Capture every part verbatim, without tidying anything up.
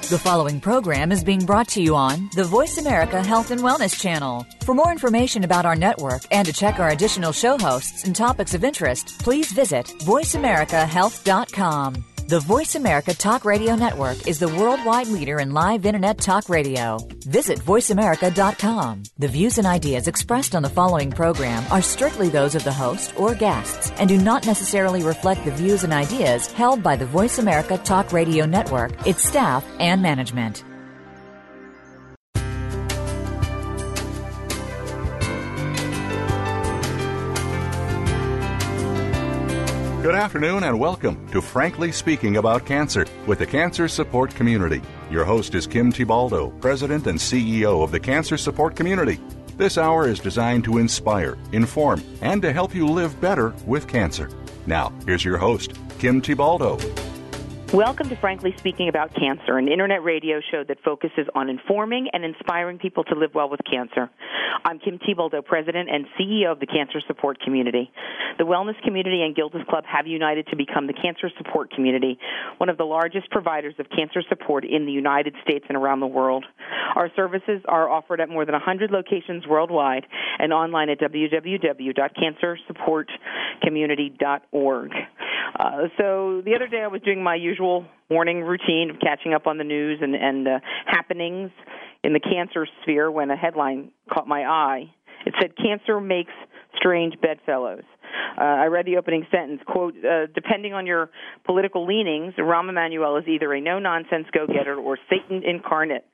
The following program is being brought to you on the Voice America Health and Wellness Channel. For more information about our network and to check our additional show hosts and topics of interest, please visit voice america health dot com. The Voice America Talk Radio Network is the worldwide leader in live Internet talk radio. Visit voice america dot com. The views and ideas expressed on the following program are strictly those of the host or guests and do not necessarily reflect the views and ideas held by the Voice America Talk Radio Network, its staff, and management. Good afternoon and welcome to Frankly Speaking About Cancer with the Cancer Support Community. Your host is Kim Thiboldeaux, President and C E O of the Cancer Support Community. This hour is designed to inspire, inform, and to help you live better with cancer. Now, here's your host, Kim Thiboldeaux. Welcome to Frankly Speaking About Cancer, an internet radio show that focuses on informing and inspiring people to live well with cancer. I'm Kim Thiboldeaux, President and C E O of the Cancer Support Community. The Wellness Community and Gilda's Club have united to become the Cancer Support Community, one of the largest providers of cancer support in the United States and around the world. Our services are offered at more than one hundred locations worldwide and online at w w w dot cancer support community dot org. Uh, so the other day I was doing my usual morning routine of catching up on the news and, and uh, happenings in the cancer sphere when a headline caught my eye. It said, "Cancer makes strange bedfellows." Uh, I read the opening sentence, quote, uh, "Depending on your political leanings, Rahm Emanuel is either a no-nonsense go-getter or Satan incarnate."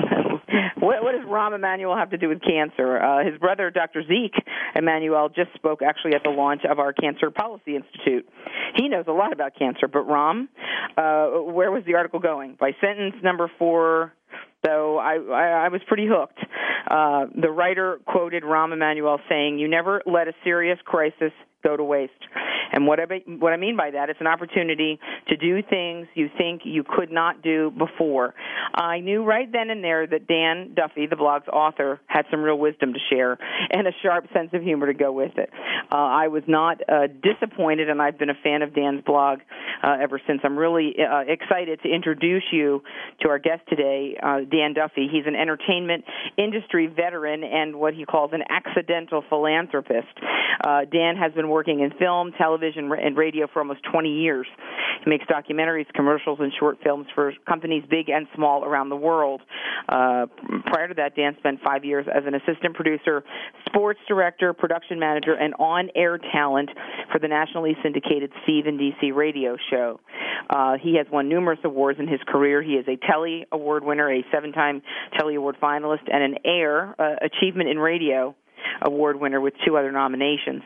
what, what does Rahm Emanuel have to do with cancer? Uh, his brother, Doctor Zeke Emanuel, just spoke actually at the launch of our Cancer Policy Institute. He knows a lot about cancer, but Rahm, uh, where was the article going? By sentence number four, so I, I, I was pretty hooked. Uh, the writer quoted Rahm Emanuel saying, "You never let a serious crisis go to waste." And what I, what I mean by that, it's an opportunity to do things you think you could not do before. I knew right then and there that Dan Duffy, the blog's author, had some real wisdom to share and a sharp sense of humor to go with it. Uh, I was not uh, disappointed, and I've been a fan of Dan's blog uh, ever since. I'm really uh, excited to introduce you to our guest today, uh, Dan Duffy. He's an entertainment industry veteran and what he calls an accidental philanthropist. Uh, Dan has been working in film, television, and radio for almost twenty years. He makes documentaries, commercials, and short films for companies big and small around the world. Uh, prior to that, Dan spent five years as an assistant producer, sports director, production manager, and on-air talent for the nationally syndicated Steve and D C radio show. Uh, he has won numerous awards in his career. He is a Telly Award winner, a seven-time Telly Award finalist, and an AIR uh, Achievement in Radio Award winner with two other nominations.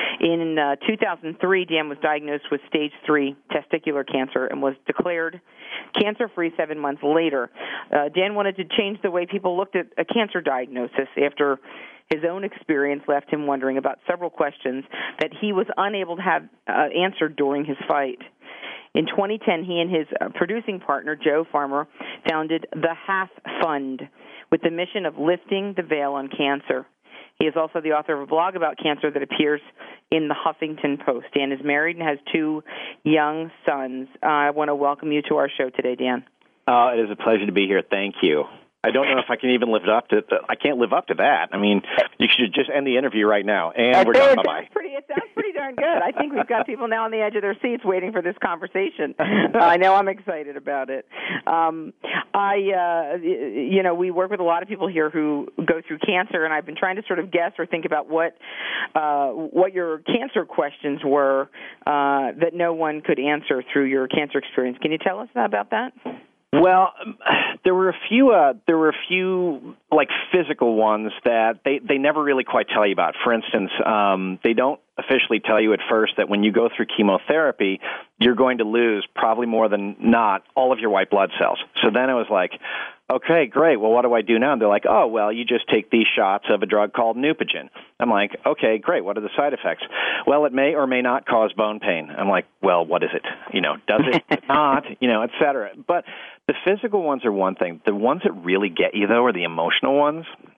In uh, two thousand three, Dan was diagnosed with stage three testicular cancer and was declared cancer-free seven months later. Uh, Dan wanted to change the way people looked at a cancer diagnosis after his own experience left him wondering about several questions that he was unable to have uh, answered during his fight. In twenty ten, he and his uh, producing partner, Joe Farmer, founded the Half Fund with the mission of lifting the veil on cancer. He is also the author of a blog about cancer that appears in the Huffington Post. Dan is married and has two young sons. Uh, I want to welcome you to our show today, Dan. Uh, it is a pleasure to be here. Thank you. I don't know if I can even live up to the, I can't live up to that. I mean, you should just end the interview right now, and we're done. Bye-bye. That's pretty, it sounds pretty darn good. I think we've got people now on the edge of their seats waiting for this conversation. I know I'm excited about it. Um, I, uh, you know, we work with a lot of people here who go through cancer, and I've been trying to sort of guess or think about what uh, what your cancer questions were uh, that no one could answer through your cancer experience. Can you tell us about that? Well, there were a few. Uh, there were a few like physical ones that they, they never really quite tell you about. For instance, um, they don't officially tell you at first that when you go through chemotherapy, you're going to lose probably more than not all of your white blood cells. So then it was like, okay, great. Well, what do I do now? And they're like, oh, well, you just take these shots of a drug called Neupogen. I'm like, okay, great. What are the side effects? Well, it may or may not cause bone pain. I'm like, well, what is it? You know, does it not? You know, et cetera. But the physical ones are one thing. The ones that really get you, though, are the emotional ones.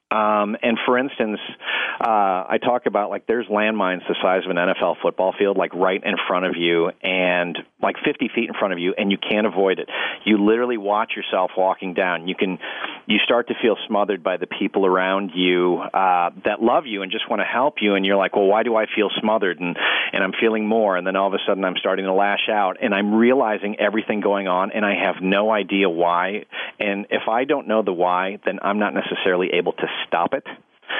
Um, and for instance, uh, I talk about like there's landmines the size of an N F L football field, like right in front of you and like fifty feet in front of you, and you can't avoid it. You literally watch yourself walking down. You can, you start to feel smothered by the people around you uh, that love you and just want to help you, and you're like, well, why do I feel smothered? And, and I'm feeling more, and then all of a sudden I'm starting to lash out, and I'm realizing everything going on, and I have no idea why. And if I don't know the why, then I'm not necessarily able to stop it.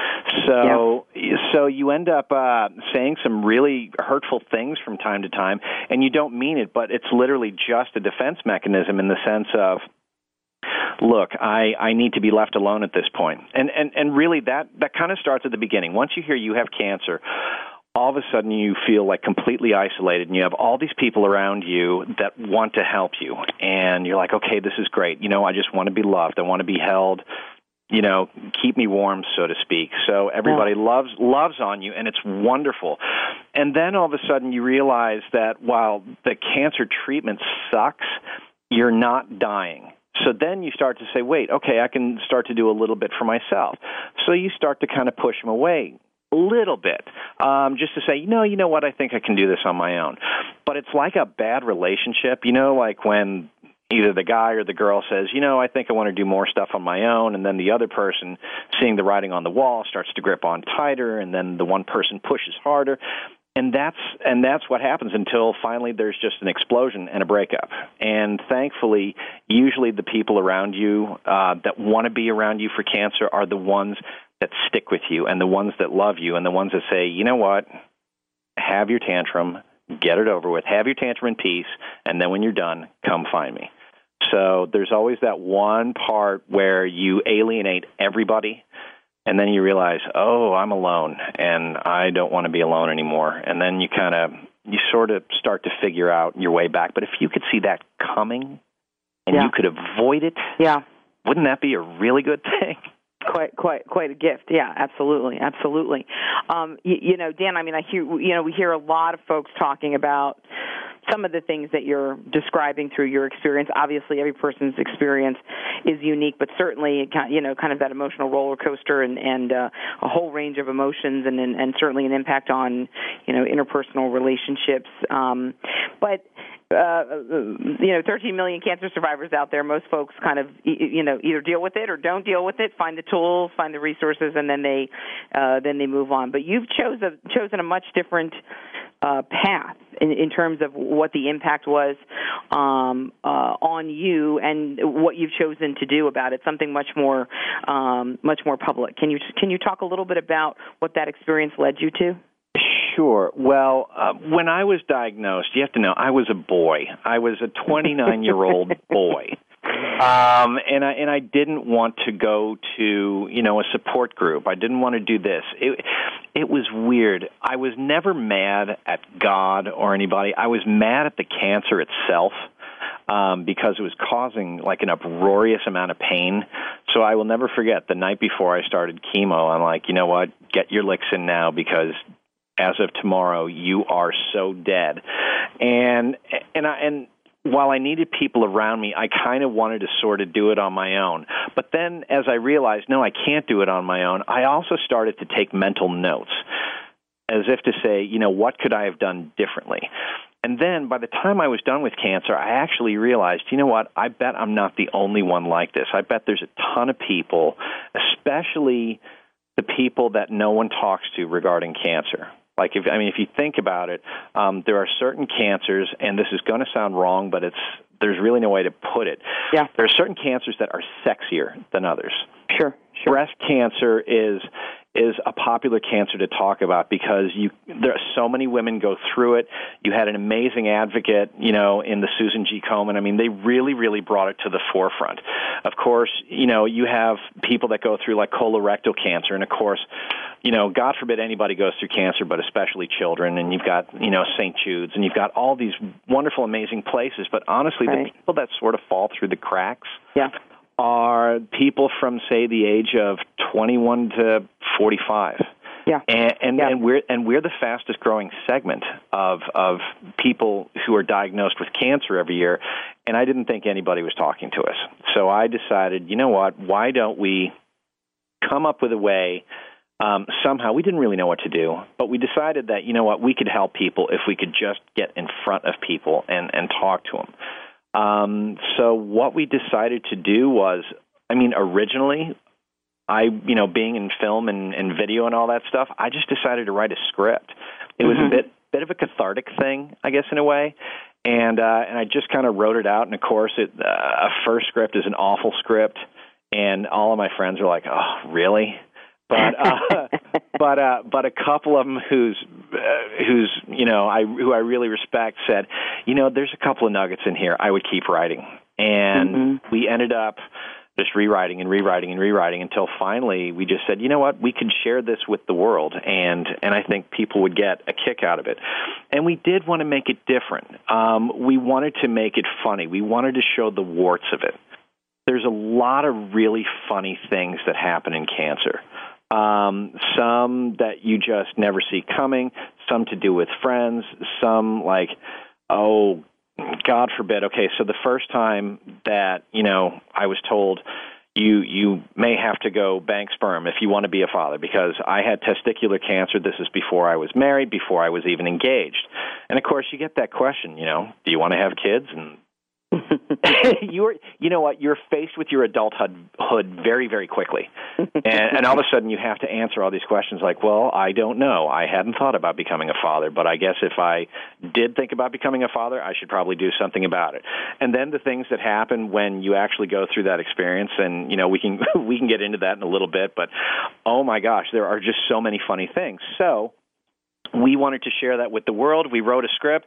So, yeah. so you end up uh, saying some really hurtful things from time to time, and you don't mean it, but it's literally just a defense mechanism in the sense of, look, I, I need to be left alone at this point. And, and, and really that, that kind of starts at the beginning. Once you hear you have cancer, all of a sudden you feel like completely isolated, and you have all these people around you that want to help you. And you're like, okay, this is great. You know, I just want to be loved. I want to be held. You know, keep me warm, so to speak. So everybody yeah. loves loves on you, and it's wonderful. And then all of a sudden you realize that while the cancer treatment sucks, you're not dying. So then you start to say, wait, okay, I can start to do a little bit for myself. So you start to kind of push them away a little bit, um, just to say, you know, you know what, I think I can do this on my own. But it's like a bad relationship, you know, like when either the guy or the girl says, you know, I think I want to do more stuff on my own, and then the other person, seeing the writing on the wall, starts to grip on tighter, and then the one person pushes harder. And that's and that's what happens until finally there's just an explosion and a breakup. And thankfully, usually the people around you uh, that want to be around you for cancer are the ones that stick with you, and the ones that love you, and the ones that say, you know what, have your tantrum, get it over with, have your tantrum in peace, and then when you're done, come find me. So there's always that one part where you alienate everybody, and then you realize, oh, I'm alone, and I don't want to be alone anymore. And then you kind of, you sort of start to figure out your way back. But if you could see that coming, and yeah. you could avoid it, yeah. wouldn't that be a really good thing? Quite, quite, quite a gift. Yeah, absolutely, absolutely. Um, you, you know, Dan, I mean, I hear, you know, we hear a lot of folks talking about some of the things that you're describing through your experience. Obviously, every person's experience is unique, but certainly, you know, kind of that emotional roller coaster and, and uh, a whole range of emotions, and, and, and certainly an impact on, you know, interpersonal relationships. Um, but Uh, you know, thirteen million cancer survivors out there. Most folks kind of, you know, either deal with it or don't deal with it, find the tools, find the resources, and then they uh, then they move on. But you've chose a, chosen a much different uh, path in, in terms of what the impact was um, uh, on you and what you've chosen to do about it. Something much more um, much more public. Can you can you talk a little bit about what that experience led you to? Sure. Well, uh, when I was diagnosed, you have to know, I was a boy. I was a twenty-nine-year-old boy. Um, and I and I didn't want to go to, you know, a support group. I didn't want to do this. It, it was weird. I was never mad at God or anybody. I was mad at the cancer itself. Um, because it was causing like an uproarious amount of pain. So I will never forget the night before I started chemo, I'm like, you know what, get your licks in now, because as of tomorrow, you are so dead. And and I, and while I needed people around me, I kind of wanted to sort of do it on my own. But then as I realized, no, I can't do it on my own, I also started to take mental notes, as if to say, you know, what could I have done differently? And then by the time I was done with cancer, I actually realized, you know what, I bet I'm not the only one like this. I bet there's a ton of people, especially the people that no one talks to regarding cancer. Like, if I mean, if you think about it, um, there are certain cancers, and this is going to sound wrong, but it's there's really no way to put it. Yeah. There are certain cancers that are sexier than others. Sure, sure. Breast cancer is is a popular cancer to talk about because you there are so many women go through it. You had an amazing advocate, you know, in the Susan G. Komen. I mean, they really, really brought it to the forefront. Of course, you know, you have people that go through like colorectal cancer, and of course, you know, God forbid anybody goes through cancer, but especially children, and you've got, you know, Saint Jude's, and you've got all these wonderful, amazing places, but honestly, right. the people that sort of fall through the cracks yeah. are people from, say, the age of twenty-one to forty-five. Yeah. And and, yeah. and we're and we're the fastest growing segment of of people who are diagnosed with cancer every year, and I didn't think anybody was talking to us. So I decided, you know what, why don't we come up with a way. Um, somehow, we didn't really know what to do, but we decided that, you know what, we could help people if we could just get in front of people and, and talk to them. Um, so what we decided to do was, I mean, originally, I, you know, being in film and, and video and all that stuff, I just decided to write a script. It was mm-hmm. a bit bit of a cathartic thing, I guess, in a way. And uh, and I just kind of wrote it out. And, of course, it, uh, a first script is an awful script. And all of my friends are like, oh, really? But uh, but uh, but a couple of them who's uh, who's you know I who I really respect said, you know, there's a couple of nuggets in here. I would keep writing, and mm-hmm. we ended up just rewriting and rewriting and rewriting until finally we just said, you know what, we could share this with the world, and and I think people would get a kick out of it. And we did want to make it different. Um, we wanted to make it funny. We wanted to show the warts of it. There's a lot of really funny things that happen in cancer. Um, some that you just never see coming, some to do with friends, some like, oh, God forbid. Okay, so the first time that, you know, I was told you you may have to go bank sperm if you want to be a father, because I had testicular cancer. This is before I was married, before I was even engaged. And, of course, you get that question, you know, do you want to have kids? And you're, you know what, you're faced with your adulthood very, very quickly. And, and all of a sudden you have to answer all these questions like, well, I don't know. I hadn't thought about becoming a father, but I guess if I did think about becoming a father, I should probably do something about it. And then the things that happen when you actually go through that experience, and, you know, we can we can get into that in a little bit, but oh my gosh, there are just so many funny things. So we wanted to share that with the world. We wrote a script,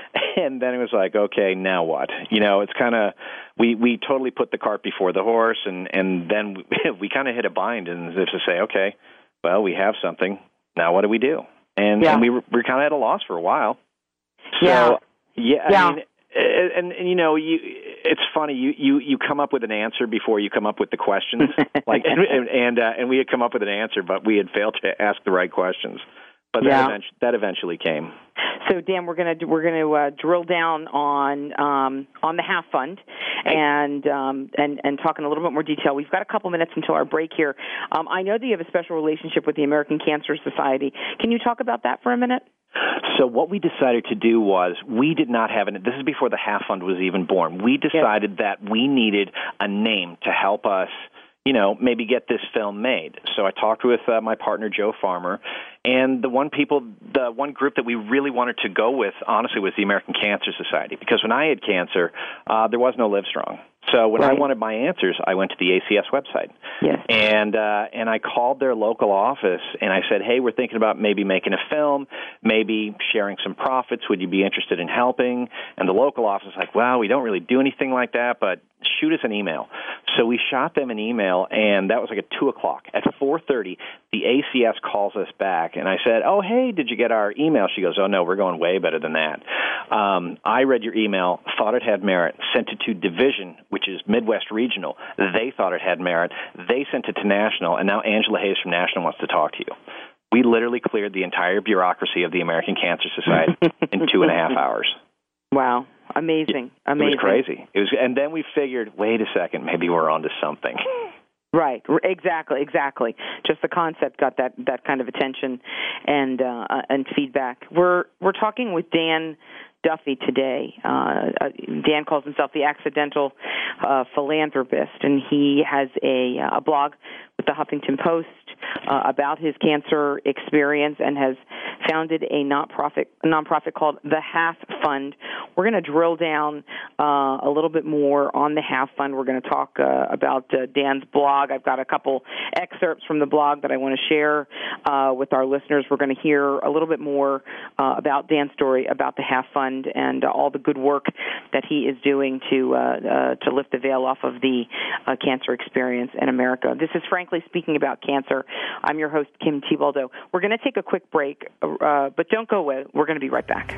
and then it was like, okay, now what? You know, it's kind of, we, we totally put the cart before the horse, and, and then we, we kind of hit a bind, and as if to say, okay, well, we have something. Now what do we do? And, yeah. and we were, we were kind of at a loss for a while. So, yeah, yeah, I yeah. mean, and, and, you know, you, it's funny, you, you, you come up with an answer before you come up with the questions. like, and, and, uh, and we had come up with an answer, but we had failed to ask the right questions. But that, yeah. eventually, that eventually came. So, Dan, we're going to we're going to uh, drill down on um, on the Half Fund and um, and and talk in a little bit more detail. We've got a couple minutes until our break here. Um, I know that you have a special relationship with the American Cancer Society. Can you talk about that for a minute? So what we decided to do was, we did not have an, this is before the Half Fund was even born. We decided yes. that we needed a name to help us, you know, maybe get this film made. So I talked with uh, my partner, Joe Farmer, and the one people, the one group that we really wanted to go with, honestly, was the American Cancer Society, because when I had cancer, uh, there was no Livestrong. So when right. I wanted my answers, I went to the A C S website. Yes. And uh, and I called their local office, and I said, hey, we're thinking about maybe making a film, maybe sharing some profits. Would you be interested in helping? And the local office was like, well, we don't really do anything like that, but shoot us an email. So we shot them an email, and that was like at two o'clock. At four thirty, the A C S calls us back, and I said, oh, hey, did you get our email? She goes, oh, no, we're going way better than that. Um, I read your email, thought it had merit, sent it to Division, which is Midwest Regional. They thought it had merit. They sent it to National, and now Angela Hayes from National wants to talk to you. We literally cleared the entire bureaucracy of the American Cancer Society in two and a half hours. Wow. Amazing. Amazing. It was crazy. It was, and then we figured, wait a second, maybe we're onto something. Right. Exactly. Exactly. Just the concept got that, that kind of attention and uh, and feedback. We're we're talking with Dan Duffy today. Uh, Dan calls himself the Accidental uh, Philanthropist, and he has a, a blog with the Huffington Post uh, about his cancer experience, and has founded a nonprofit nonprofit called the Half Fund. We're going to drill down uh, a little bit more on the Half Fund. We're going to talk uh, about uh, Dan's blog. I've got a couple excerpts from the blog that I want to share uh, with our listeners. We're going to hear a little bit more uh, about Dan's story about the Half Fund and uh, all the good work that he is doing to uh, uh, to lift the veil off of the uh, cancer experience in America. This is Frankly Speaking About Cancer. I'm your host, Kim Thiboldeaux. We're going to take a quick break, uh, but don't go away. We're going to be right back.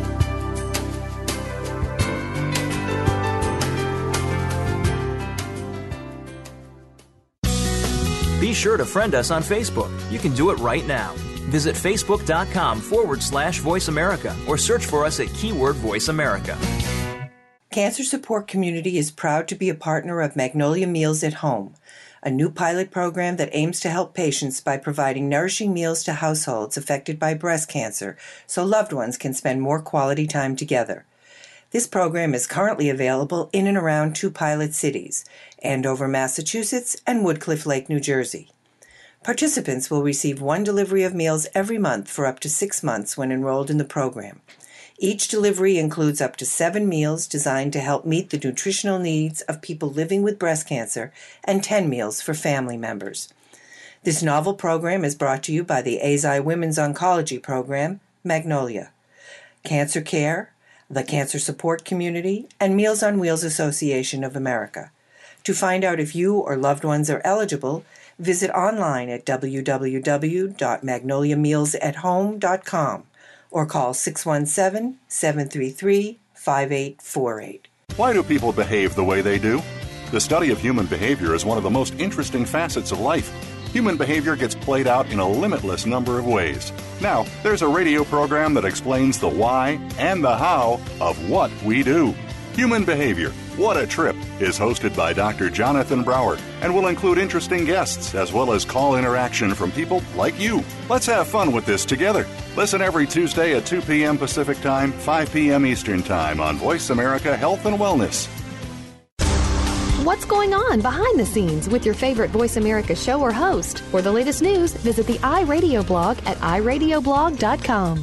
Be sure to friend us on Facebook. You can do it right now. Visit facebook.com forward slash Voice America or search for us at keyword Voice America. Cancer Support Community is proud to be a partner of Magnolia Meals at Home, a new pilot program that aims to help patients by providing nourishing meals to households affected by breast cancer so loved ones can spend more quality time together. This program is currently available in and around two pilot cities, Andover, Massachusetts, and Woodcliff Lake, New Jersey. Participants will receive one delivery of meals every month for up to six months when enrolled in the program. Each delivery includes up to seven meals designed to help meet the nutritional needs of people living with breast cancer and ten meals for family members. This novel program is brought to you by the A Z I Women's Oncology Program, Magnolia, Cancer Care, the Cancer Support Community, and Meals on Wheels Association of America. To find out if you or loved ones are eligible, visit online at w w w dot magnolia meals at home dot com or call six one seven, seven three three, five eight four eight. Why do people behave the way they do? The study of human behavior is one of the most interesting facets of life. Human behavior gets played out in a limitless number of ways. Now, there's a radio program that explains the why and the how of what we do. Human Behavior, What a Trip, is hosted by Doctor Jonathan Brower and will include interesting guests as well as call interaction from people like you. Let's have fun with this together. Listen every Tuesday at two p.m. Pacific Time, five p.m. Eastern Time on Voice America Health and Wellness. What's going on behind the scenes with your favorite Voice America show or host? For the latest news, visit the iRadio blog at i radio blog dot com.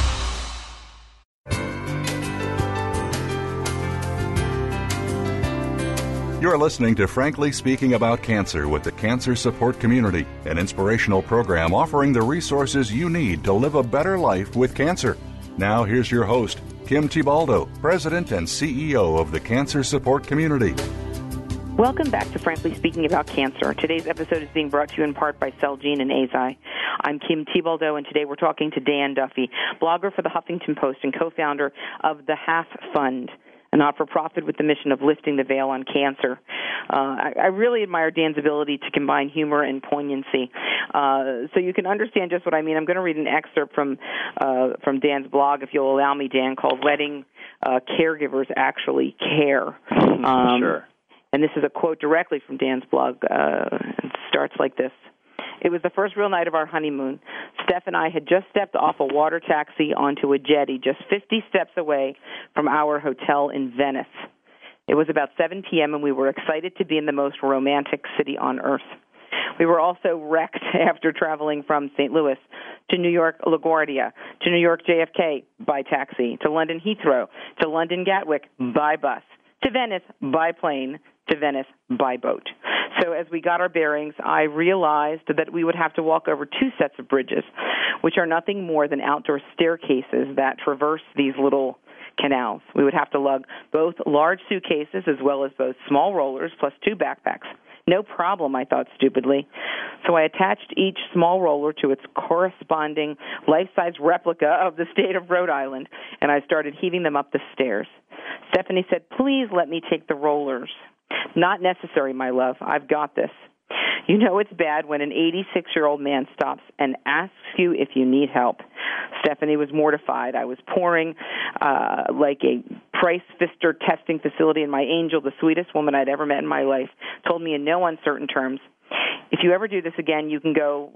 You're listening to Frankly Speaking About Cancer with the Cancer Support Community, an inspirational program offering the resources you need to live a better life with cancer. Now here's your host, Kim Thiboldeaux, President and C E O of the Cancer Support Community. Welcome back to Frankly Speaking About Cancer. Today's episode is being brought to you in part by Celgene and A Z I. I'm Kim Thiboldeaux, and today we're talking to Dan Duffy, blogger for the Huffington Post and co-founder of the Half Fund, a not-for-profit with the mission of lifting the veil on cancer. Uh, I, I really admire Dan's ability to combine humor and poignancy. Uh, so you can understand just what I mean. I'm going to read an excerpt from uh, from Dan's blog, if you'll allow me, Dan, called Letting uh, Caregivers Actually Care. Um, sure. And this is a quote directly from Dan's blog. Uh, it starts like this. It was the first real night of our honeymoon. Steph and I had just stepped off a water taxi onto a jetty just fifty steps away from our hotel in Venice. It was about seven p.m., and we were excited to be in the most romantic city on earth. We were also wrecked after traveling from Saint Louis to New York LaGuardia, to New York J F K by taxi, to London Heathrow, to London Gatwick by bus, to Venice by plane, to Venice by boat. So as we got our bearings, I realized that we would have to walk over two sets of bridges, which are nothing more than outdoor staircases that traverse these little canals. We would have to lug both large suitcases as well as both small rollers plus two backpacks. No problem, I thought stupidly. So I attached each small roller to its corresponding life-size replica of the state of Rhode Island, and I started heaving them up the stairs. Stephanie said, "Please let me take the rollers." "Not necessary, my love. I've got this." You know it's bad when an eighty-six-year-old man stops and asks you if you need help. Stephanie was mortified. I was pouring uh, like a Price Pfister testing facility, and my angel, the sweetest woman I'd ever met in my life, told me in no uncertain terms, "If you ever do this again, you can go..."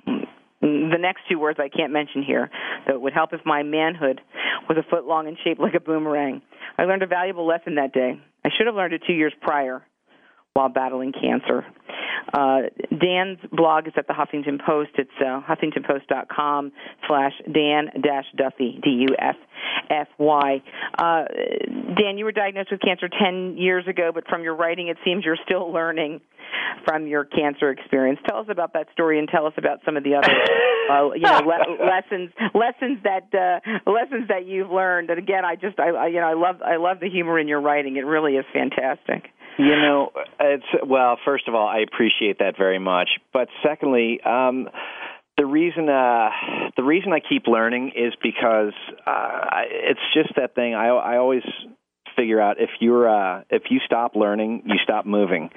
The next two words I can't mention here, though it would help if my manhood was a foot long and shaped like a boomerang. I learned a valuable lesson that day. I should have learned it two years prior while battling cancer. Uh, Dan's blog is at the Huffington Post. It's uh, huffingtonpost.com slash Dan dash Duffy, D U F F Y. Uh, Dan, you were diagnosed with cancer ten years ago, but from your writing, it seems you're still learning from your cancer experience. Tell us about that story, and tell us about some of the other, uh, you know, le- lessons, lessons that uh, lessons that you've learned. And again, I just, I, I, you know, I love, I love the humor in your writing. It really is fantastic. You know, it's well. First of all, I appreciate that very much. But secondly, um, the reason uh, the reason I keep learning is because uh, it's just that thing. I, I always figure out if you're uh, if you stop learning, you stop moving.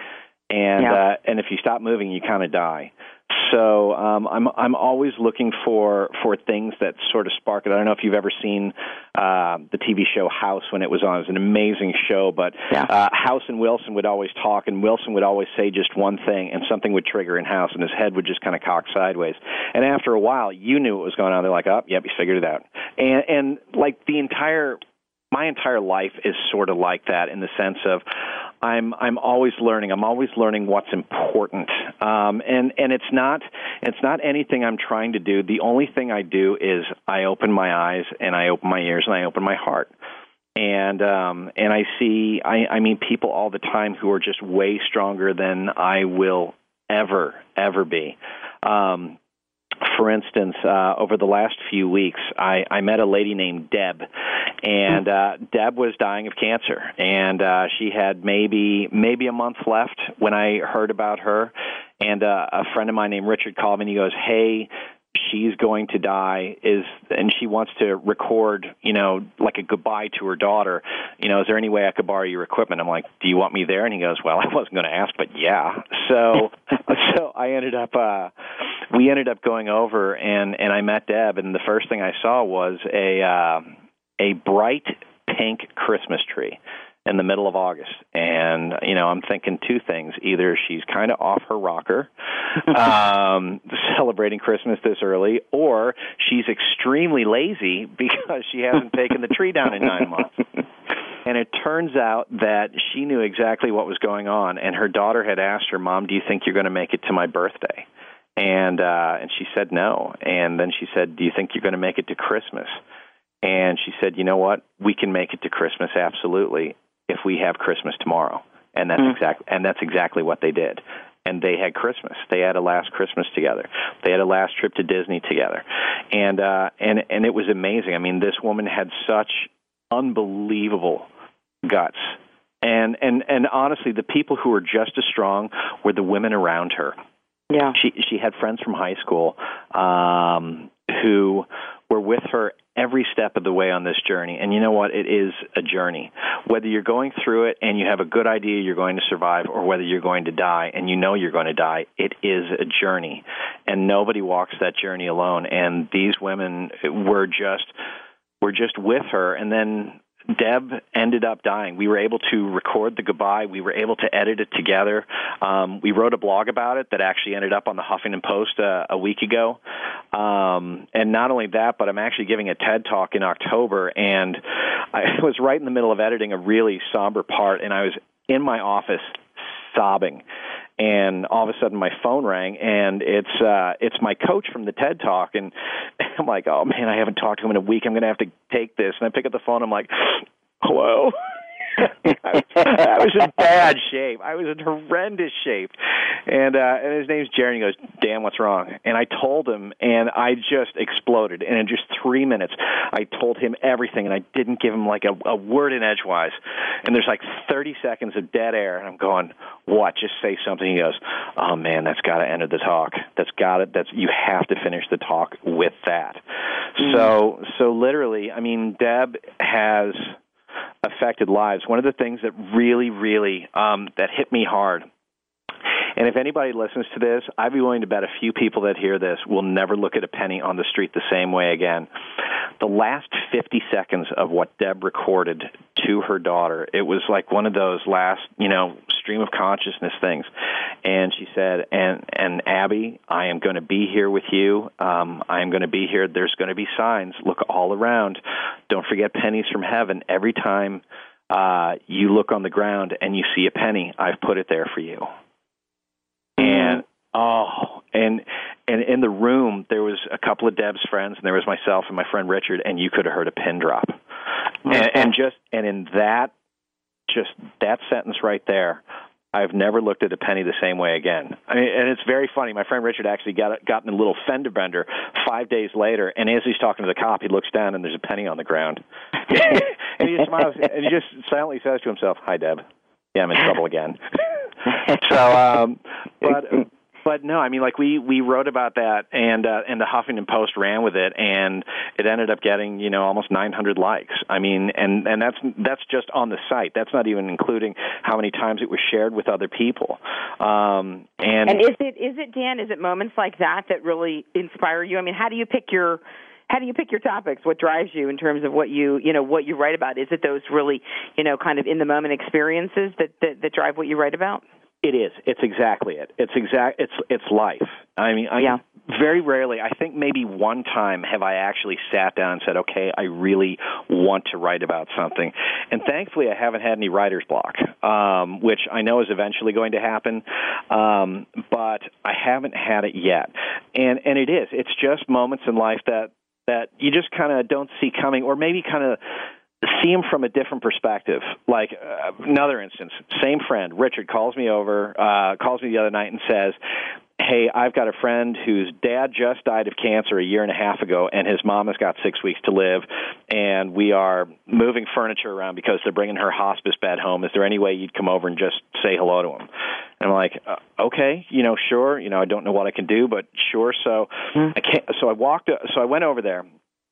and Yep. uh, and if you stop moving, you kind of die. So um, I'm I'm always looking for, for things that sort of spark it. I don't know if you've ever seen uh, the T V show House when it was on. It was an amazing show, but Yeah. uh, House and Wilson would always talk, and Wilson would always say just one thing, and something would trigger in House, and his head would just kind of cock sideways. And after a while, you knew what was going on. They're like, oh, yep, you figured it out. And, and like the entire... My entire life is sort of like that in the sense of I'm I'm always learning. I'm always learning what's important, um, and and it's not it's not anything I'm trying to do. The only thing I do is I open my eyes and I open my ears and I open my heart, and um, and I see I, I meet people all the time who are just way stronger than I will ever ever be. Um, For instance, uh, over the last few weeks, I, I met a lady named Deb, and uh, Deb was dying of cancer, and uh, she had maybe maybe a month left when I heard about her, and uh, a friend of mine named Richard called me, and he goes, hey, she's going to die, is and she wants to record, you know, like a goodbye to her daughter. You know, is there any way I could borrow your equipment? I'm like, do you want me there? And he goes, well, I wasn't going to ask, but yeah. So so I ended up, uh, we ended up going over, and, and I met Deb, and the first thing I saw was a uh, a bright pink Christmas tree in the middle of August. And, you know, I'm thinking two things. Either she's kind of off her rocker, um, celebrating Christmas this early, or she's extremely lazy because she hasn't taken the tree down in nine months. And it turns out that she knew exactly what was going on, and her daughter had asked her, Mom, do you think you're going to make it to my birthday? And uh, and she said no. And then she said, do you think you're going to make it to Christmas? And she said, you know what? We can make it to Christmas, absolutely, if we have Christmas tomorrow. And that's mm-hmm. exactly and that's exactly what they did. And they had Christmas. They had a last Christmas together. They had a last trip to Disney together. And uh, and and it was amazing. I mean, this woman had such unbelievable guts. And and and honestly, the people who were just as strong were the women around her. Yeah. She she had friends from high school um, who were with her every step of the way on this journey. And you know what? It is a journey. Whether you're going through it and you have a good idea you're going to survive, or whether you're going to die and you know you're going to die, it is a journey. And nobody walks that journey alone. And these women were just were just with her. And then Deb ended up dying. We were able to record the goodbye. We were able to edit it together. Um, we wrote a blog about it that actually ended up on the Huffington Post uh, a week ago. Um, and not only that, but I'm actually giving a TED Talk in October, and I was right in the middle of editing a really somber part, and I was in my office sobbing. And all of a sudden, my phone rang, and it's uh, it's my coach from the TED Talk, and I'm like, oh man, I haven't talked to him in a week. I'm going to have to take this. And I pick up the phone. I'm like, hello. I was in bad shape. I was in horrendous shape. And uh, and his name's Jerry, and he goes, Dan, what's wrong? And I told him, and I just exploded. And in just three minutes, I told him everything, and I didn't give him like a, a word in edgewise. And there's like thirty seconds of dead air, and I'm going, what? Just say something. He goes, oh, man, that's got to end the talk. That's got it. That's you have to finish the talk with that. Mm-hmm. So, so literally, I mean, Deb has affected lives. One of the things that really, really um, that hit me hard, and if anybody listens to this, I'd be willing to bet a few people that hear this will never look at a penny on the street the same way again. The last fifty seconds of what Deb recorded to her daughter, it was like one of those last, you know, stream of consciousness things. And she said, and, and Abby, I am going to be here with you. Um, I am going to be here. There's going to be signs. Look all around. Don't forget pennies from heaven. Every time uh, you look on the ground and you see a penny, I've put it there for you. And oh, and and in the room there was a couple of Deb's friends, and there was myself and my friend Richard, and you could have heard a pin drop. Mm-hmm. And, and just and in that, just that sentence right there, I've never looked at a penny the same way again. I mean, and it's very funny. My friend Richard actually got got in a little fender bender five days later, and as he's talking to the cop, he looks down and there's a penny on the ground, and he just smiles and he just silently says to himself, "Hi, Deb. Yeah, I'm in trouble again." So, um, but But no, I mean, like we, we wrote about that, and uh, and the Huffington Post ran with it, and it ended up getting, you know, almost nine hundred likes. I mean, and, and that's that's just on the site. That's not even including how many times it was shared with other people. Um, and and is it is it Dan? Is it moments like that that really inspire you? I mean, how do you pick your How do you pick your topics? What drives you in terms of what you, you know, what you write about? Is it those really, you know, kind of in the moment experiences that, that, that drive what you write about? It is. It's exactly it. It's exact. It's it's life. I mean, I, yeah. very rarely. I think maybe one time have I actually sat down and said, "Okay, I really want to write about something." And thankfully, I haven't had any writer's block, um, which I know is eventually going to happen. Um, but I haven't had it yet. And and it is. It's just moments in life that that you just kind of don't see coming, or maybe kind of see them from a different perspective. Like uh, another instance, same friend, Richard, calls me over, uh, calls me the other night and says, "Hey, I've got a friend whose dad just died of cancer a year and a half ago, and his mom has got six weeks to live, and we are moving furniture around because they're bringing her hospice bed home. Is there any way you'd come over and just say hello to him?" And I'm like, uh, okay, you know, sure. You know, I don't know what I can do, but sure. So mm-hmm. I can't. So I walked. So I went over there.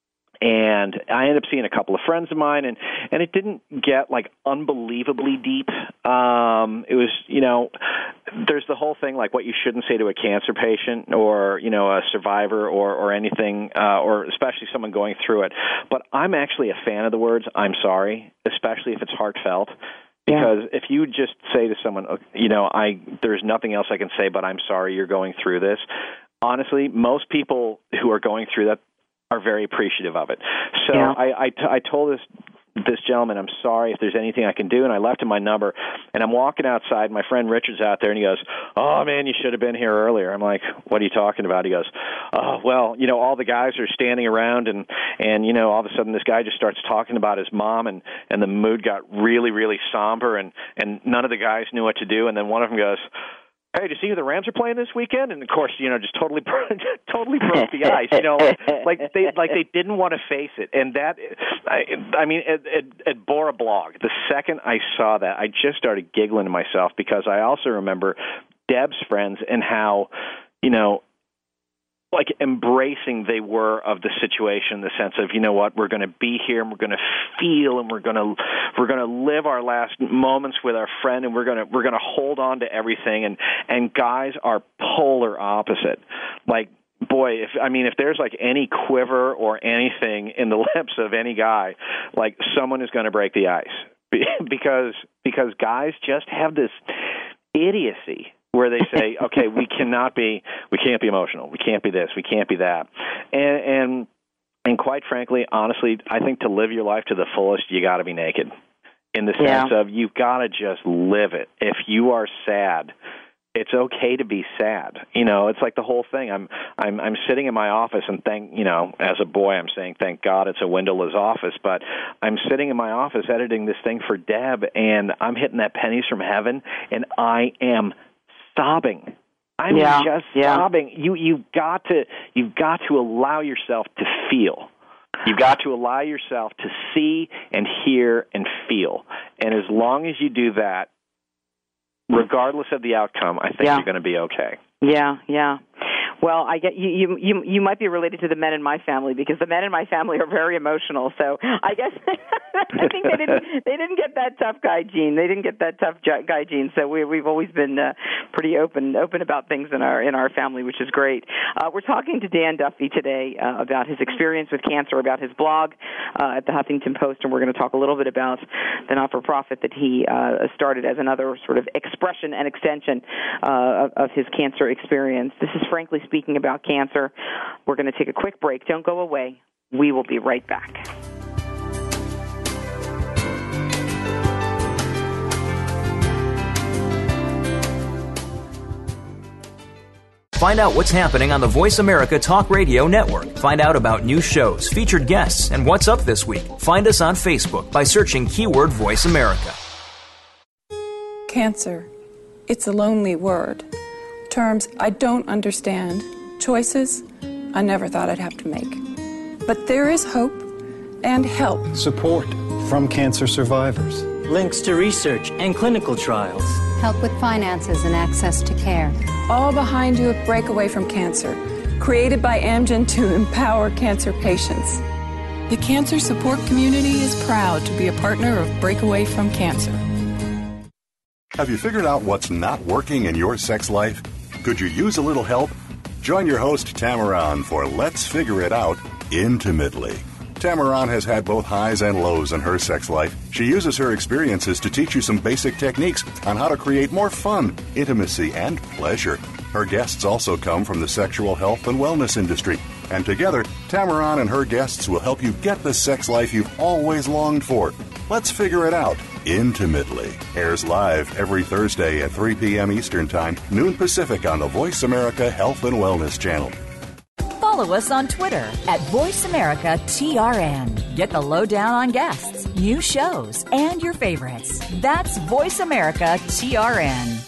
And I ended up seeing a couple of friends of mine, and, and it didn't get, like, unbelievably deep. Um, it was, you know, there's the whole thing, like, what you shouldn't say to a cancer patient or, you know, a survivor or, or anything, uh, or especially someone going through it. But I'm actually a fan of the words, "I'm sorry," especially if it's heartfelt. Because yeah. if you just say to someone, you know, I there's nothing else I can say but I'm sorry you're going through this, honestly, most people who are going through that are very appreciative of it. So yeah. I, I, t- I told this this gentleman, "I'm sorry if there's anything I can do," and I left him my number. And I'm walking outside, my friend Richard's out there, and he goes, "Oh, man, you should have been here earlier." I'm like, "What are you talking about?" He goes, "Oh, well, you know, all the guys are standing around, and, and you know, all of a sudden this guy just starts talking about his mom, and, and the mood got really, really somber, and, and none of the guys knew what to do. And then one of them goes, 'Hey, do you see who the Rams are playing this weekend?' And of course, you know, just totally, totally broke the ice. You know, like they, like they didn't want to face it. And that, I, I mean, it, it, it bore a blog. The second I saw that, I just started giggling to myself because I also remember Deb's friends and how, you know, like embracing they were of the situation, in the sense of, you know what, we're going to be here and we're going to feel and we're going to we're going to live our last moments with our friend, and we're going to we're going to hold on to everything. And and guys are polar opposite. Like, boy, if I mean if there's like any quiver or anything in the lips of any guy, like someone is going to break the ice because because guys just have this idiocy where they say, okay, we cannot be, we can't be emotional, we can't be this, we can't be that, and and and quite frankly, honestly, I think to live your life to the fullest, you got to be naked, in the sense yeah. of you've got to just live it. If you are sad, it's okay to be sad. You know, it's like the whole thing. I'm I'm I'm sitting in my office, and thank you know, as a boy, I'm saying thank God it's a windowless office. But I'm sitting in my office editing this thing for Deb, and I'm hitting that pennies from heaven, and I am sobbing. I'm yeah, just yeah. sobbing. You you've got to you've got to allow yourself to feel. You've got to allow yourself to see and hear and feel. And as long as you do that, regardless of the outcome, I think yeah. you're going to be okay. Yeah, yeah. Well, I get you, you. You you might be related to the men in my family, because the men in my family are very emotional. So I guess I think they didn't they didn't get that tough guy gene. They didn't get that tough guy gene. So we we've always been uh, pretty open open about things in our in our family, which is great. Uh, we're talking to Dan Duffy today uh, about his experience with cancer, about his blog uh, at the Huffington Post, and we're going to talk a little bit about the not-for-profit that he uh, started as another sort of expression and extension uh, of, of his cancer experience. This is Frankly Speaking About Cancer. We're going to take a quick break. Don't go away. We will be right back. Find out what's happening on the Voice America Talk Radio Network. Find out about new shows, featured guests, and what's up this week. Find us on Facebook by searching keyword Voice America. Cancer. It's a lonely word. Terms I don't understand. Choices I never thought I'd have to make. But there is hope and help. Support from cancer survivors. Links to research and clinical trials. Help with finances and access to care. all behind you at Breakaway from Cancer, created by Amgen to empower cancer patients. The cancer support community is proud to be a partner of Breakaway from Cancer. Have you figured out what's not working in your sex life? Could you use a little help? Join your host, Tamaran, for Let's Figure It Out Intimately. Tamaran has had both highs and lows in her sex life. She uses her experiences to teach you some basic techniques on how to create more fun, intimacy, and pleasure. Her guests also come from the sexual health and wellness industry. And together, Tamaran and her guests will help you get the sex life you've always longed for. Let's Figure It Out Intimately. Airs live every Thursday at three p.m. Eastern Time, noon Pacific on the Voice America Health and Wellness Channel. Follow us on Twitter at Voice America T R N. Get the lowdown on guests, new shows, and your favorites. That's Voice America T R N.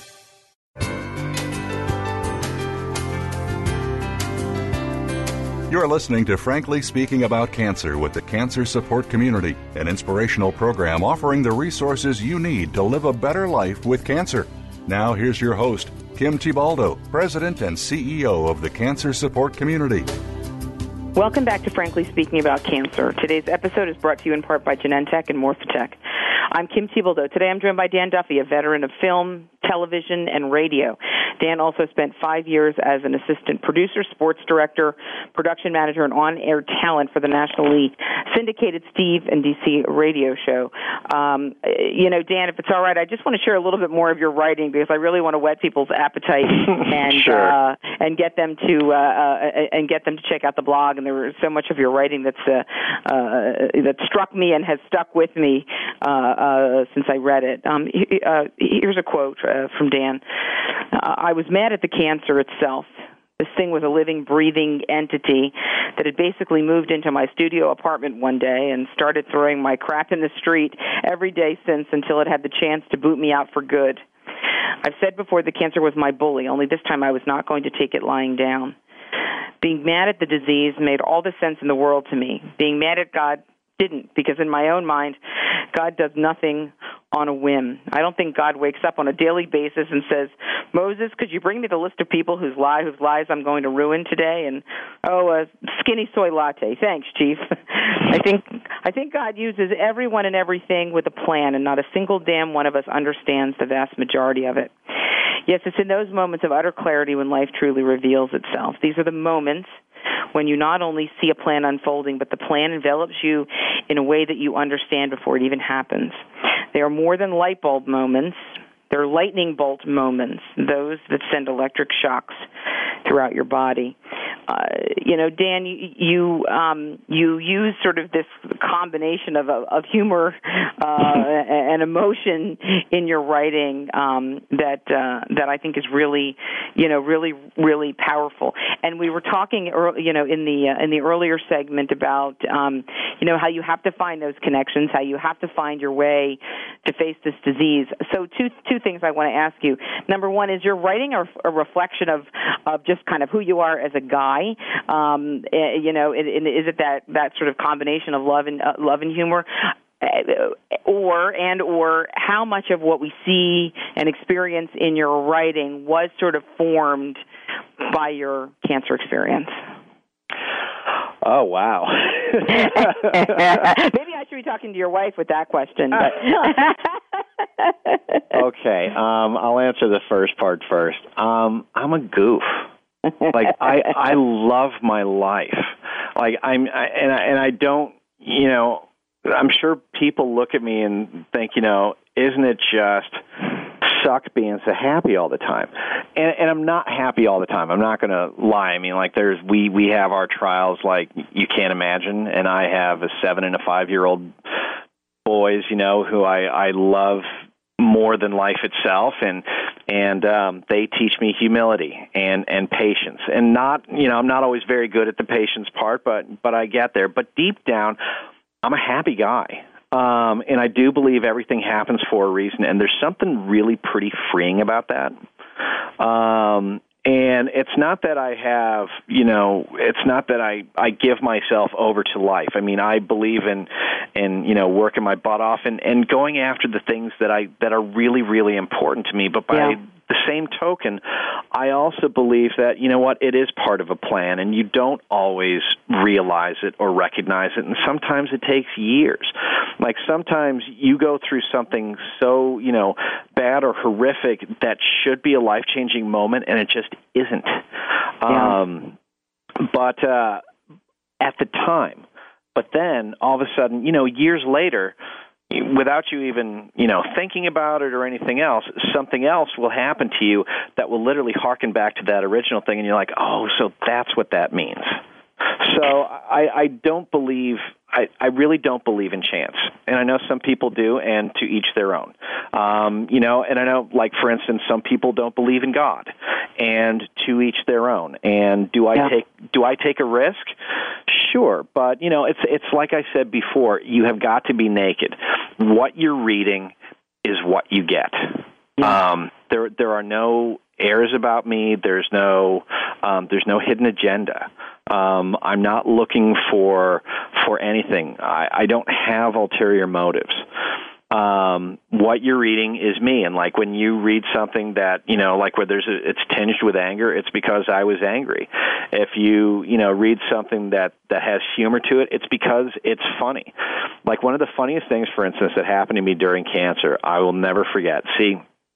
You're listening to Frankly Speaking About Cancer with the Cancer Support Community, an inspirational program offering the resources you need to live a better life with cancer. Now here's your host, Kim Tibaldo, President and C E O of the Cancer Support Community. Welcome back to Frankly Speaking About Cancer. Today's episode is brought to you in part by Genentech and Morphotek. I'm Kim Tibaldo. Today I'm joined by Dan Duffy, a veteran of film, television, and radio. Dan also spent five years as an assistant producer, sports director, production manager, and on-air talent for the nationally syndicated Steve and D C radio show. Um, you know, Dan, if it's all right, I just want to share a little bit more of your writing because I really want to whet people's appetite and sure. uh, and get them to uh, uh, and get them to check out the blog. And there was so much of your writing that's uh, uh, that struck me and has stuck with me uh, uh, since I read it. Um, uh, here's a quote uh, from Dan. Uh, I was mad at the cancer itself. This thing was a living, breathing entity that had basically moved into my studio apartment one day and started throwing my crap in the street every day since until it had the chance to boot me out for good. I've said before the cancer was my bully, only this time I was not going to take it lying down. Being mad at the disease made all the sense in the world to me. Being mad at God didn't, because in my own mind, God does nothing on a whim. I don't think God wakes up on a daily basis and says, Moses, could you bring me the list of people whose lie, whose lives I'm going to ruin today? And, oh, a skinny soy latte. Thanks, Chief. I think I think God uses everyone and everything with a plan, and not a single damn one of us understands the vast majority of it. Yes, it's in those moments of utter clarity when life truly reveals itself. These are the moments when you not only see a plan unfolding, but the plan envelops you in a way that you understand before it even happens. They are more than light bulb moments. They're lightning bolt moments, those that send electric shocks throughout your body. Uh, you know, Dan, you you, um, you use sort of this combination of of humor uh, and emotion in your writing um, that uh, that I think is really, you know, really really powerful. And we were talking, early, you know, in the uh, in the earlier segment about um, you know how you have to find those connections, how you have to find your way to face this disease. So two two things I want to ask you. Number one, is your writing a, a reflection of of just kind of who you are as a guy? Um, you know, is it that, that sort of combination of love and uh, love and humor, or and or how much of what we see and experience in your writing was sort of formed by your cancer experience? Oh, wow. Maybe I should be talking to your wife with that question. But okay, um, I'll answer the first part first. Um, I'm a goof. Like I, I love my life. Like I'm, I, and I, and I don't, you know, I'm sure people look at me and think, you know, isn't it just suck being so happy all the time? And, and I'm not happy all the time. I'm not going to lie. I mean, like there's we we have our trials like you can't imagine, and I have a seven and a five year old boys, you know, who I I love more than life itself, and and um, they teach me humility and, and patience. And not, you know, I'm not always very good at the patience part, but but I get there. But deep down, I'm a happy guy, um, and I do believe everything happens for a reason. And there's something really pretty freeing about that. Um, And it's not that I have, you know, it's not that I, I give myself over to life. I mean, I believe in, in you know, working my butt off and, and going after the things that I that are really, really important to me. But by yeah. the same token, I also believe that, you know what, it is part of a plan, and you don't always realize it or recognize it, and sometimes it takes years. Like sometimes you go through something so, you know, bad or horrific that should be a life-changing moment, and it just isn't. Yeah. Um, but uh, at the time, but then all of a sudden, you know, years later, without you even, you know, thinking about it or anything else, something else will happen to you that will literally harken back to that original thing, and you're like, oh, so that's what that means. So I, I don't believe, I, I really don't believe in chance. And I know some people do, and to each their own. Um, you know, and I know, like, for instance, some people don't believe in God, and to each their own. And do I Yeah. take do I take a risk? Sure. But, you know, it's it's like I said before, you have got to be naked. What you're reading is what you get. Yeah. Um, there there are no airs about me. There's no um, there's no hidden agenda. Um, I'm not looking for for anything. I, I don't have ulterior motives. Um, what you're reading is me, and like when you read something that, you know, like where there's a, it's tinged with anger, it's because I was angry. If you, you know, read something that, that has humor to it, it's because it's funny. Like one of the funniest things, for instance, that happened to me during cancer, I will never forget. See,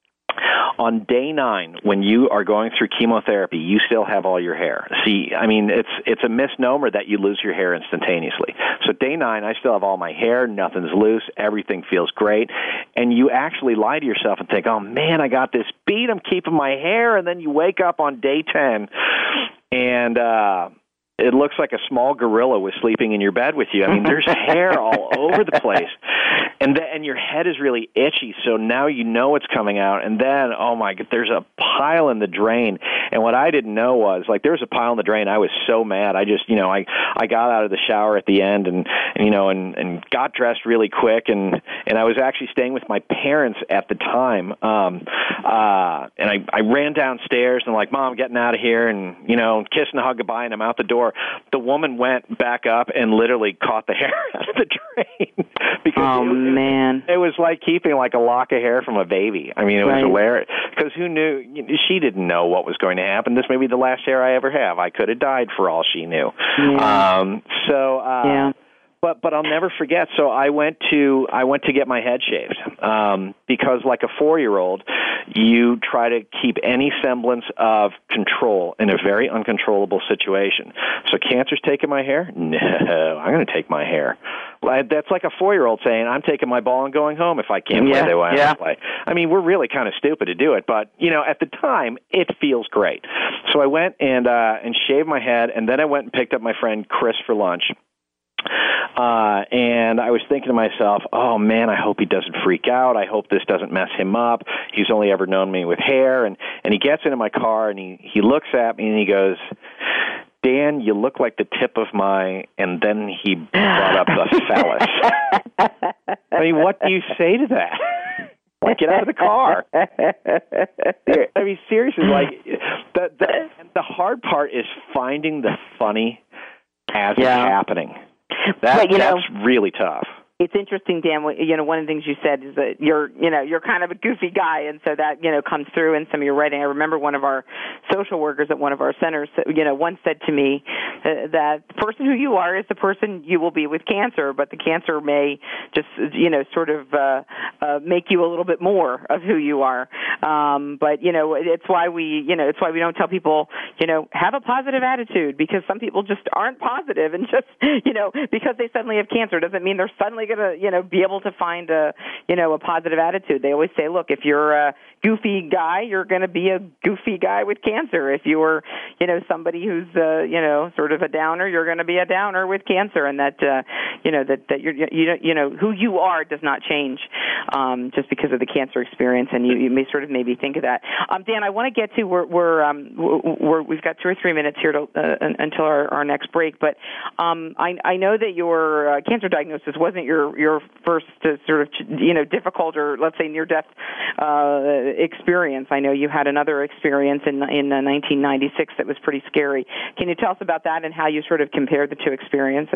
on day nine, when you are going through chemotherapy, you still have all your hair. See, I mean, it's it's a misnomer that you lose your hair instantaneously. So day nine, I still have all my hair, nothing's loose, everything feels great, and you actually lie to yourself and think, oh, man, I got this beat, I'm keeping my hair, and then you wake up on day ten, and uh, it looks like a small gorilla was sleeping in your bed with you. I mean, there's hair all over the place. And then, and your head is really itchy, so now you know it's coming out. And then, oh my God, there's a pile in the drain. And what I didn't know was, like, there was a pile in the drain. I was so mad. I just, you know, I, I got out of the shower at the end and, and you know, and, and got dressed really quick. And, and I was actually staying with my parents at the time. Um, uh, and I, I ran downstairs and like, Mom, I'm getting out of here. And, you know, kiss and hug goodbye, and I'm out the door. The woman went back up and literally caught the hair out of the drain. because oh, it, man. It was like keeping like a lock of hair from a baby. I mean, it was right. hilarious. Because who knew? She didn't know what was going to happen. This may be the last hair I ever have. I could have died for all she knew. Yeah. Um, so, uh, yeah. But but I'll never forget. So I went to I went to get my head shaved um, because, like a four-year-old, you try to keep any semblance of control in a very uncontrollable situation. So cancer's taking my hair? No, I'm going to take my hair. That's like a four-year-old saying, I'm taking my ball and going home if I can't play yeah, the way I yeah. want to play. I mean, we're really kind of stupid to do it, but, you know, at the time, it feels great. So I went and uh, and shaved my head, and then I went and picked up my friend Chris for lunch. Uh, and I was thinking to myself, oh, man, I hope he doesn't freak out. I hope this doesn't mess him up. He's only ever known me with hair. And, and he gets into my car, and he, he looks at me, and he goes, Dan, you look like the tip of my, and then he brought up the phallus. I mean, what do you say to that? Like, get out of the car. I mean, seriously, like, the, the, the hard part is finding the funny as yeah. it's happening. That, but, you that's know, really tough. It's interesting, Dan. You know, one of the things you said is that you're, you know, you're kind of a goofy guy, and so that, you know, comes through in some of your writing. I remember one of our social workers at one of our centers, you know, once said to me uh, that the person who you are is the person you will be with cancer, but the cancer may just, you know, sort of uh, uh, make you a little bit more of who you are. Um, but you know, it's why we, you know, it's why we don't tell people, you know, have a positive attitude, because some people just aren't positive, and just, you know, because they suddenly have cancer doesn't mean they're suddenly going to, you know, be able to find a, you know, a positive attitude. They always say, look, if you're a goofy guy, you're going to be a goofy guy with cancer. If you're, you know, somebody who's, uh, you know, sort of a downer, you're going to be a downer with cancer. And that, uh, you know, that, that you're, you know, you know, who you are does not change um, just because of the cancer experience. And you, you may sort of maybe think of that. Um, Dan, I want to get to, we're, we're, um, we're, we've got two or three minutes here to, uh, until our, our next break. But um, I, I know that your uh, cancer diagnosis wasn't your your first uh, sort of, you know, difficult or, let's say, near-death uh, experience. I know you had another experience in in uh, nineteen ninety-six that was pretty scary. Can you tell us about that and how you sort of compared the two experiences?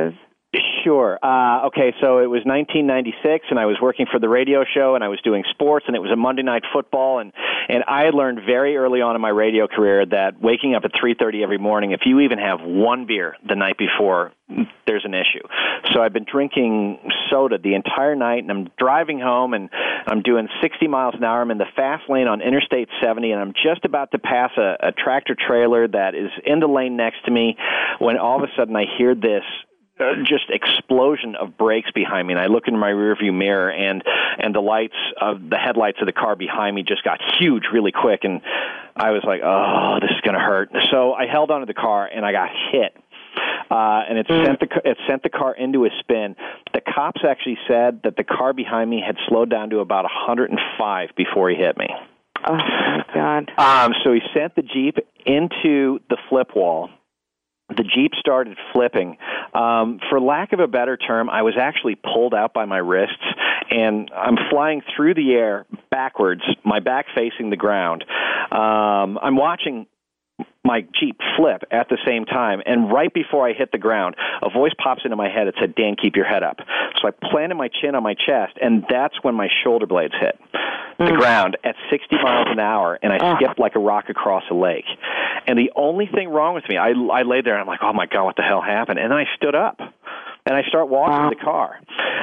Sure. Uh, okay, so it was nineteen ninety-six, and I was working for the radio show, and I was doing sports, and it was a Monday Night Football, and, and I had learned very early on in my radio career that waking up at three thirty every morning, if you even have one beer the night before, there's an issue. So I've been drinking soda the entire night, and I'm driving home, and I'm doing sixty miles an hour. I'm in the fast lane on Interstate seventy, and I'm just about to pass a, a tractor-trailer that is in the lane next to me when all of a sudden I hear this Uh, just explosion of brakes behind me, and I look into my rearview mirror, and and the lights of the headlights of the car behind me just got huge really quick, and I was like, oh, this is going to hurt. So I held onto the car, and I got hit, uh, and it mm. sent the it sent the car into a spin. The cops actually said that the car behind me had slowed down to about one hundred five before he hit me. Oh my God! Um, so he sent the Jeep into the flip wall. The Jeep started flipping. Um, for lack of a better term, I was actually pulled out by my wrists, and I'm flying through the air backwards, my back facing the ground. Um, I'm watching my Jeep flip at the same time, and right before I hit the ground, a voice pops into my head. It said, Dan, keep your head up. So I planted my chin on my chest, and that's when my shoulder blades hit the mm. ground at sixty miles an hour, and I oh. skipped like a rock across a lake. And the only thing wrong with me, I, I lay there, and I'm like, oh, my God, what the hell happened? And then I stood up, and I start walking wow. to the car.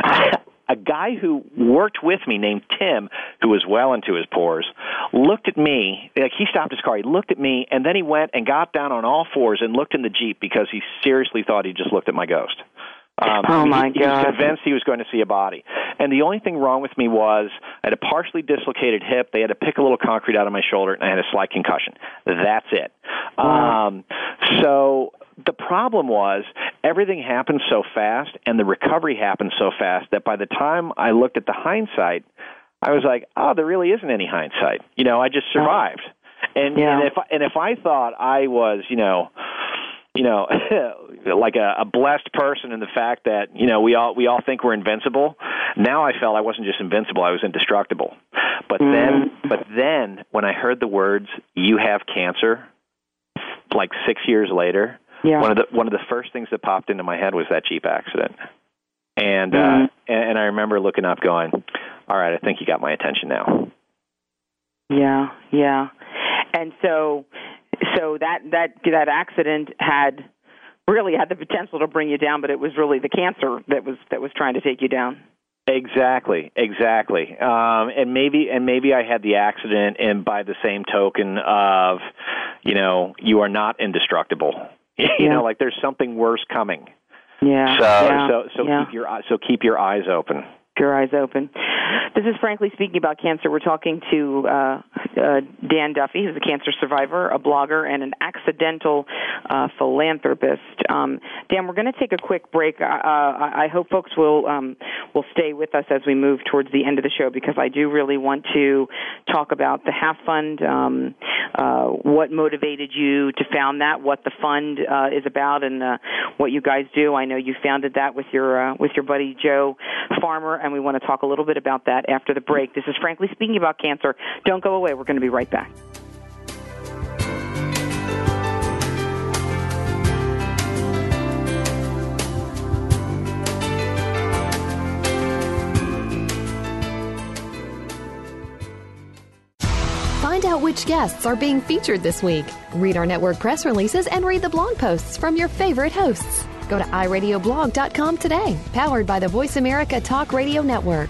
A guy who worked with me named Tim, who was well into his pores, looked at me. Like, he stopped his car. He looked at me, and then he went and got down on all fours and looked in the Jeep because he seriously thought he just looked at my ghost. Um, oh, my he, God. He was convinced he was going to see a body. And the only thing wrong with me was I had a partially dislocated hip. They had to pick a little concrete out of my shoulder, and I had a slight concussion. That's it. Wow. Um, so the problem was everything happened so fast, and the recovery happened so fast that by the time I looked at the hindsight, I was like, oh, there really isn't any hindsight. You know, I just survived. And, yeah. and if and if I thought I was, you know, you know, like a, a blessed person in the fact that, you know, we all we all think we're invincible. Now I felt I wasn't just invincible, I was indestructible. But mm. then but then when I heard the words, you have cancer, like six years later, yeah. one of the one of the first things that popped into my head was that Jeep accident. And mm. uh, and, and I remember looking up going, all right, I think you got my attention now. Yeah, yeah. And so So that, that that accident had really had the potential to bring you down, but it was really the cancer that was that was trying to take you down. Exactly, exactly. Um, and maybe and maybe I had the accident, and by the same token of, you know, you are not indestructible. you yeah. know, like there's something worse coming. Yeah. So yeah. so so yeah. keep your so keep your eyes open. Keep your eyes open. This is Frankly Speaking About Cancer. We're talking to uh, uh, Dan Duffy, who's a cancer survivor, a blogger, and an accidental uh, philanthropist. Um, Dan, we're going to take a quick break. Uh, I hope folks will um, will stay with us as we move towards the end of the show, because I do really want to talk about the Half Fund, um, uh, what motivated you to found that, what the fund uh, is about, and uh, what you guys do. I know you founded that with your uh, with your buddy Joe Farmer, and we want to talk a little bit about that after the break. This is Frankly Speaking About Cancer. Don't go away. We're going to be right back. Find out which guests are being featured this week. Read our network press releases and read the blog posts from your favorite hosts. Go to i radio blog dot com today, powered by the Voice America Talk Radio Network.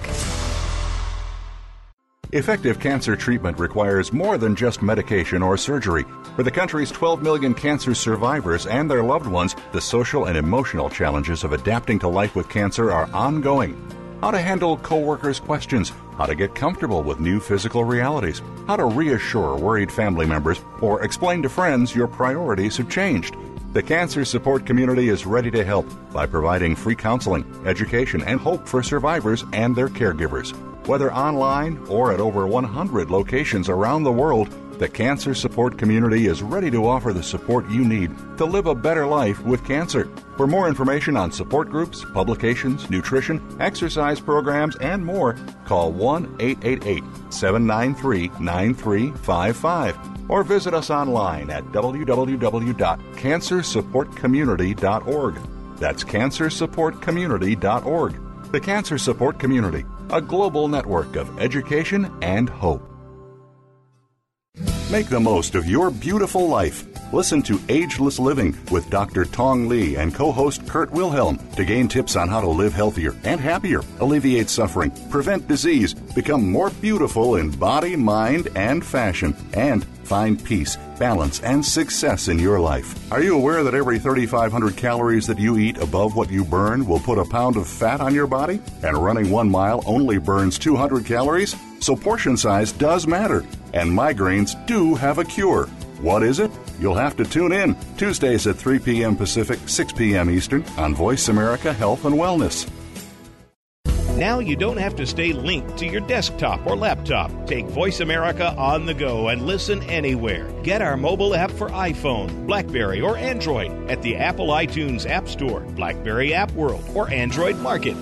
Effective cancer treatment requires more than just medication or surgery. For the country's twelve million cancer survivors and their loved ones, the social and emotional challenges of adapting to life with cancer are ongoing. How to handle coworkers' questions, how to get comfortable with new physical realities, how to reassure worried family members, or explain to friends your priorities have changed. The cancer support community is ready to help by providing free counseling, education, and hope for survivors and their caregivers. Whether online or at over one hundred locations around the world, the cancer support community is ready to offer the support you need to live a better life with cancer. For more information on support groups, publications, nutrition, exercise programs, and more, call one eight eight eight, seven nine three, nine three five five or visit us online at w w w dot cancer support community dot org. That's cancer support community dot org. The Cancer Support Community, a global network of education and hope. Make the most of your beautiful life. Listen to Ageless Living with Doctor Tong Li and co-host Kurt Wilhelm to gain tips on how to live healthier and happier, alleviate suffering, prevent disease, become more beautiful in body, mind, and fashion, and find peace, balance, and success in your life. Are you aware that every thirty-five hundred calories that you eat above what you burn will put a pound of fat on your body? And running one mile only burns two hundred calories? So portion size does matter, and migraines do have a cure. What is it? You'll have to tune in Tuesdays at three p.m. Pacific, six p.m. Eastern on Voice America Health and Wellness. Now you don't have to stay linked to your desktop or laptop. Take Voice America on the go and listen anywhere. Get our mobile app for iPhone, BlackBerry, or Android at the Apple iTunes App Store, BlackBerry App World, or Android Market.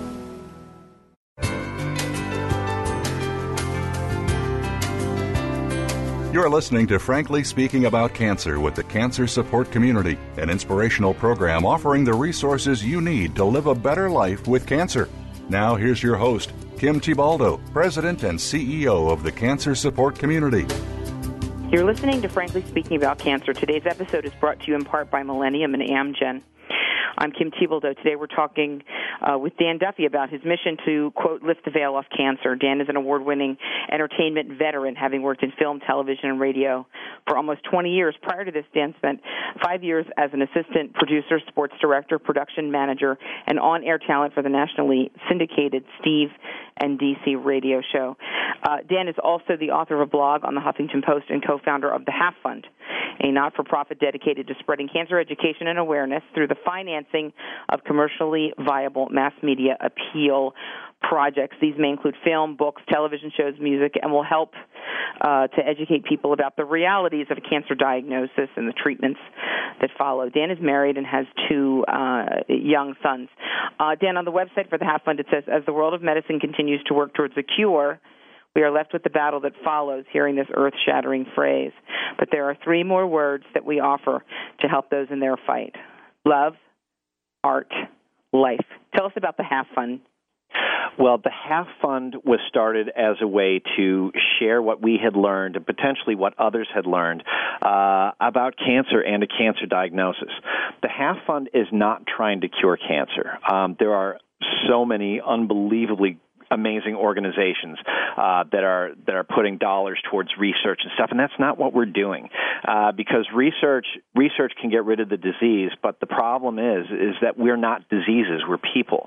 You're listening to Frankly Speaking About Cancer with the Cancer Support Community, an inspirational program offering the resources you need to live a better life with cancer. Now here's your host, Kim Thiboldeaux, President and C E O of the Cancer Support Community. You're listening to Frankly Speaking About Cancer. Today's episode is brought to you in part by Millennium and Amgen. I'm Kim Thiboldeaux. Today we're talking uh, with Dan Duffy about his mission to, quote, lift the veil off cancer. Dan is an award-winning entertainment veteran, having worked in film, television, and radio for almost twenty years. Prior to this, Dan spent five years as an assistant producer, sports director, production manager, and on-air talent for the nationally syndicated Steve and D C radio show. Uh, Dan is also the author of a blog on the Huffington Post and co-founder of the Half Fund, a not-for-profit dedicated to spreading cancer education and awareness through the financing of commercially viable mass media appeal projects. These may include film, books, television shows, music, and will help uh, to educate people about the realities of a cancer diagnosis and the treatments that follow. Dan is married and has two uh, young sons. Uh, Dan, on the website for the Half Fund, it says, as the world of medicine continues to work towards a cure, we are left with the battle that follows, hearing this earth-shattering phrase. But there are three more words that we offer to help those in their fight: love, art, life. Tell us about the Half Fund. Well, the Half Fund was started as a way to share what we had learned and potentially what others had learned uh, about cancer and a cancer diagnosis. The Half Fund is not trying to cure cancer. Um, there are so many unbelievably amazing organizations uh, that are that are putting dollars towards research and stuff, and that's not what we're doing. Uh, because research research can get rid of the disease, but the problem is is that we're not diseases, we're people.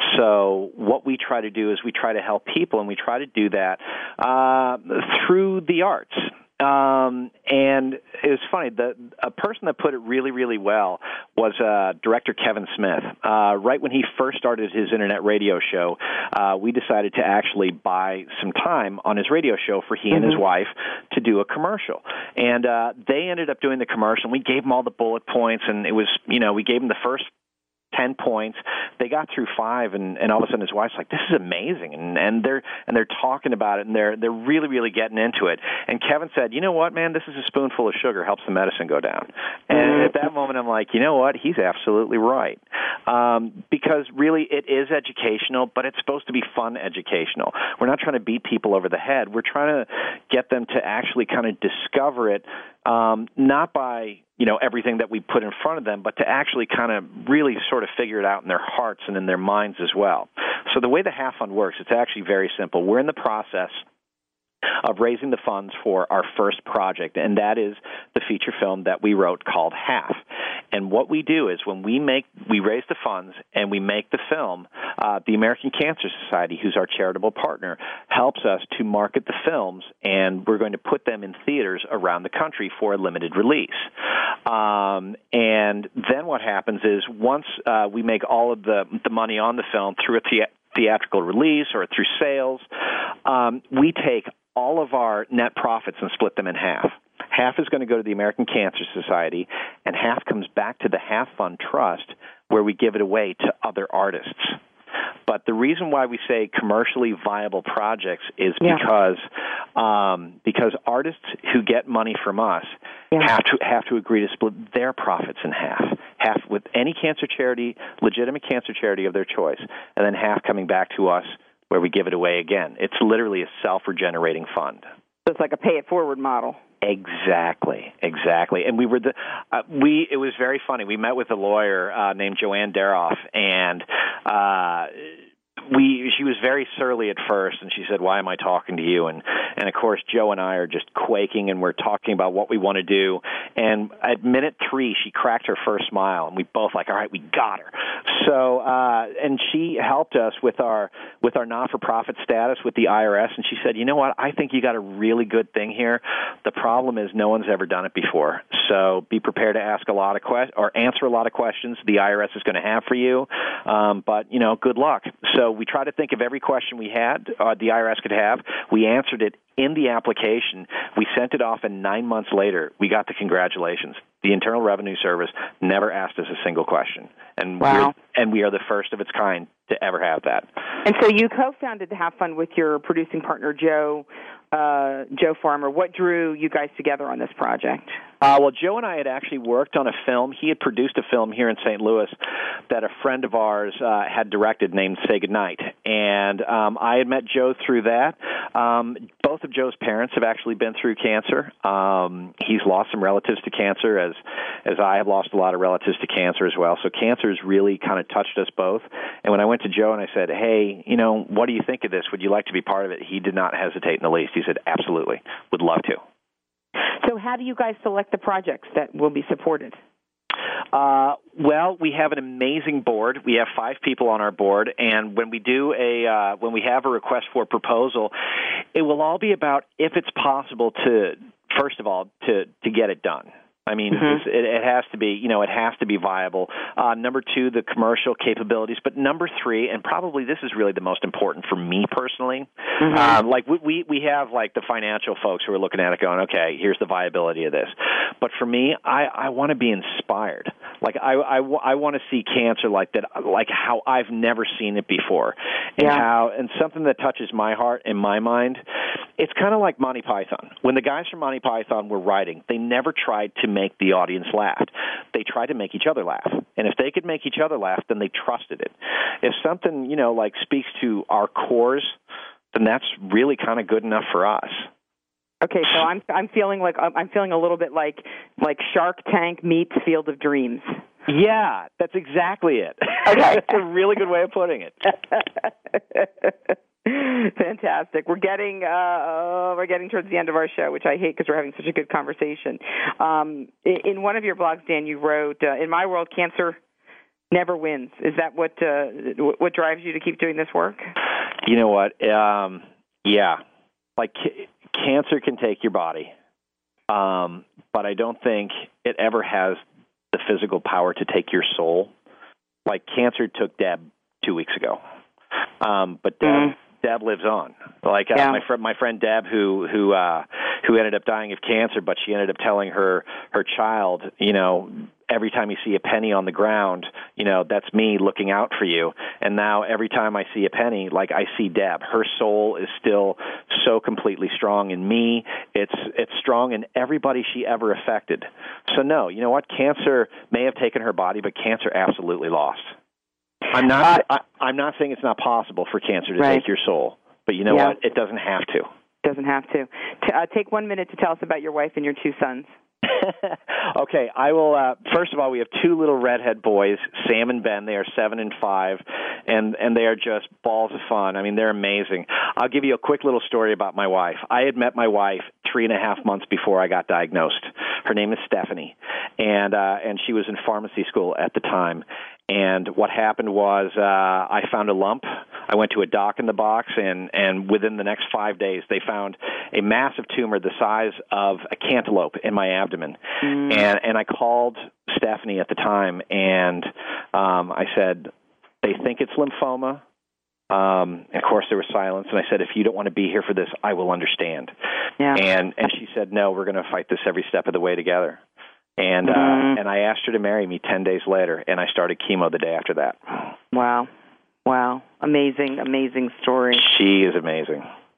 So what we try to do is we try to help people, and we try to do that uh, through the arts. Um, and it was funny, the a person that put it really, really well was uh, director Kevin Smith. Uh, right when he first started his internet radio show, uh, we decided to actually buy some time on his radio show for he mm-hmm. and his wife to do a commercial. And uh, they ended up doing the commercial, and we gave them all the bullet points, and it was, you know, we gave them the first ten points. They got through five, and, and all of a sudden his wife's like, "This is amazing," and and they're and they're talking about it, and they're they're really really getting into it. And Kevin said, "You know what, man? This is a spoonful of sugar helps the medicine go down." And at that moment, I'm like, you know what? He's absolutely right, um, because really it is educational, but it's supposed to be fun educational. We're not trying to beat people over the head. We're trying to get them to actually kind of discover it, um, not by you know, everything that we put in front of them, but to actually kind of really sort of figure it out in their hearts and in their minds as well. So the way the Half Fund works, it's actually very simple. We're in the process of raising the funds for our first project, and that is the feature film that we wrote called Half. And what we do is when we make, we raise the funds and we make the film, uh, the American Cancer Society, who's our charitable partner, helps us to market the films, and we're going to put them in theaters around the country for a limited release. Um, and then what happens is once uh, we make all of the, the money on the film through a the- theatrical release or through sales, um, we take all of our net profits and split them in half. Half is going to go to the American Cancer Society, and half comes back to the Half Fund Trust, where we give it away to other artists. But the reason why we say commercially viable projects is yeah. because um, because artists who get money from us yeah. have to have to agree to split their profits in half. half with any cancer charity, legitimate cancer charity of their choice, and then half coming back to us where we give it away again. It's literally a self-regenerating fund. So it's like a pay-it-forward model. Exactly, exactly. And we were the uh, we. It was very funny. We met with a lawyer uh, named Joanne Daroff, and uh, we. She was very surly at first, and she said, "Why am I talking to you?" And and of course, Joe and I are just quaking, and we're talking about what we want to do. And at minute three, she cracked her first smile, and we both like, "All right, we got her." So, uh, and she helped us with our with our not-for-profit status with the I R S, and she said, "You know what? I think you got a really good thing here. The problem is no one's ever done it before. So be prepared to ask a lot of questions or answer a lot of questions the I R S is going to have for you. Um, but you know, good luck." So we tried to think of every question we had uh, the I R S could have. We answered it in the application. We sent it off, and nine months later, we got the congratulations. The Internal Revenue Service never asked us a single question, and wow. we're, and we are the first of its kind to ever have that. And so you co-founded the Have Fund with your producing partner, Joe uh, Joe Farmer. What drew you guys together on this project? Uh, well, Joe and I had actually worked on a film. He had produced a film here in Saint Louis that a friend of ours uh, had directed named Say Goodnight. And um, I had met Joe through that. Um, both of Joe's parents have actually been through cancer. Um, he's lost some relatives to cancer, as as I have lost a lot of relatives to cancer as well. So cancer has really kind of touched us both. And when I went to Joe and I said, hey, you know, what do you think of this? Would you like to be part of it? He did not hesitate in the least. He said, absolutely, would love to. So how do you guys select the projects that will be supported? Uh, well, we have an amazing board. We have five people on our board, and when we do a uh, when we have a request for proposal, it will all be about if it's possible to, first of all, to to get it done. I mean, mm-hmm. it, it has to be, you know, it has to be viable. Uh, number two, the commercial capabilities. But number three, and probably this is really the most important for me personally, mm-hmm. uh, like we, we have like the financial folks who are looking at it going, okay, here's the viability of this. But for me, I, I want to be inspired. Like I, I, I want to see cancer like that, like how I've never seen it before, and yeah. how and something that touches my heart and my mind. It's kind of like Monty Python. When the guys from Monty Python were writing, they never tried to make the audience laugh. They tried to make each other laugh. And if they could make each other laugh, then they trusted it. If something, you know, like speaks to our cores, then that's really kind of good enough for us. Okay, so I'm I'm feeling like I'm feeling a little bit like like Shark Tank meets Field of Dreams. Yeah, that's exactly it. Okay. That's a really good way of putting it. Fantastic. We're getting uh, we're getting towards the end of our show, which I hate because we're having such a good conversation. Um, in one of your blogs, Dan, you wrote, uh, "In my world, cancer never wins." Is that what uh, what drives you to keep doing this work? You know what? Um, yeah, like c- cancer can take your body, um, but I don't think it ever has the physical power to take your soul. Like cancer took Deb two weeks ago, um, but Deb. Mm. Deb lives on. Like uh, yeah. my friend, my friend Deb, who who uh, who ended up dying of cancer, but she ended up telling her her child, you know, every time you see a penny on the ground, you know, that's me looking out for you. And now every time I see a penny, like I see Deb, her soul is still so completely strong in me. It's it's strong in everybody she ever affected. So no, you know what? Cancer may have taken her body, but cancer absolutely lost. I'm not. Uh, I, I'm not saying it's not possible for cancer to right. take your soul, but you know yeah. what? It doesn't have to. Doesn't have to. T- uh, take one minute to tell us about your wife and your two sons. Okay, I will. Uh, first of all, we have two little redhead boys, Sam and Ben. They are seven and five, and and they are just balls of fun. I mean, they're amazing. I'll give you a quick little story about my wife. I had met my wife three and a half months before I got diagnosed. Her name is Stephanie, and uh, and she was in pharmacy school at the time. And what happened was uh, I found a lump. I went to a doc in the box, and, and within the next five days, they found a massive tumor the size of a cantaloupe in my abdomen. Mm. And, and I called Stephanie at the time, and um, I said, they think it's lymphoma. Um, and of course, there was silence, and I said, if you don't want to be here for this, I will understand. Yeah. And, and she said, no, we're going to fight this every step of the way together. And mm-hmm. uh, and I asked her to marry me ten days later, and I started chemo the day after that. Wow. Wow. Amazing, amazing story. She is amazing.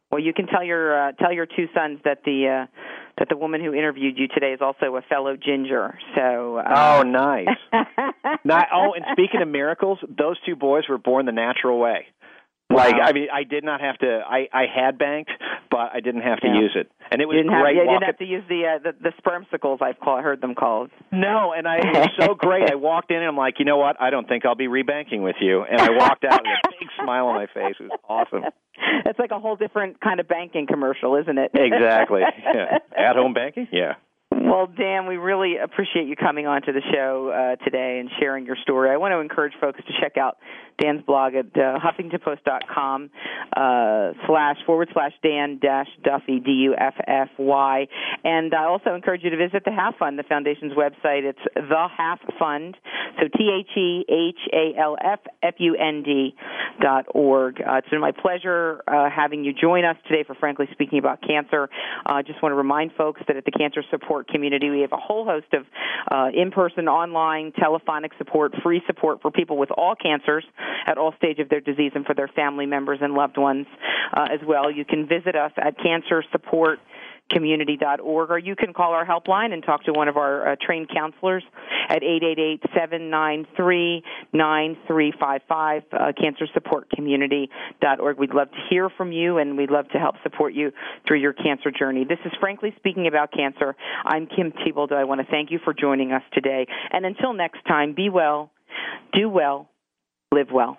Well, you can tell your uh, tell your two sons that the uh, that the woman who interviewed you today is also a fellow ginger. So. Uh... Oh, nice. Not, oh, and speaking of miracles, those two boys were born the natural way. Like, Wow. I mean, I did not have to, I, I had banked, but I didn't have to Yeah. use it. And it was You didn't, have, great yeah, you didn't walking. have to use the uh, the, the spermsicles, I've call, heard them called. No, and I, it was so great. I walked in and I'm like, you know what? I don't think I'll be rebanking with you. And I walked out with a big smile on my face. It was awesome. It's like a whole different kind of banking commercial, isn't it? Exactly. Yeah. At-home banking? Yeah. Well, Dan, we really appreciate you coming on to the show uh, today and sharing your story. I want to encourage folks to check out Dan's blog at uh, huffingtonpost.com uh, slash forward slash Dan dash Duffy, D U F F Y. And I also encourage you to visit the Half Fund, the Foundation's website. It's The Half Fund, so T H E H A L F F U N D dot org. Uh, it's been my pleasure uh, having you join us today for Frankly Speaking About Cancer. I uh, just want to remind folks that at the Cancer Support Community, we have a whole host of uh, in-person, online, telephonic support, free support for people with all cancers at all stages of their disease and for their family members and loved ones uh, as well. You can visit us at cancer support community dot org, or you can call our helpline and talk to one of our uh, trained counselors at eight eight eight, seven nine three, nine three five five, uh, cancer support community dot org. We'd love to hear from you, and we'd love to help support you through your cancer journey. This is Frankly Speaking About Cancer. I'm Kim Thiboldeaux. I want to thank you for joining us today. And until next time, be well, do well, live well.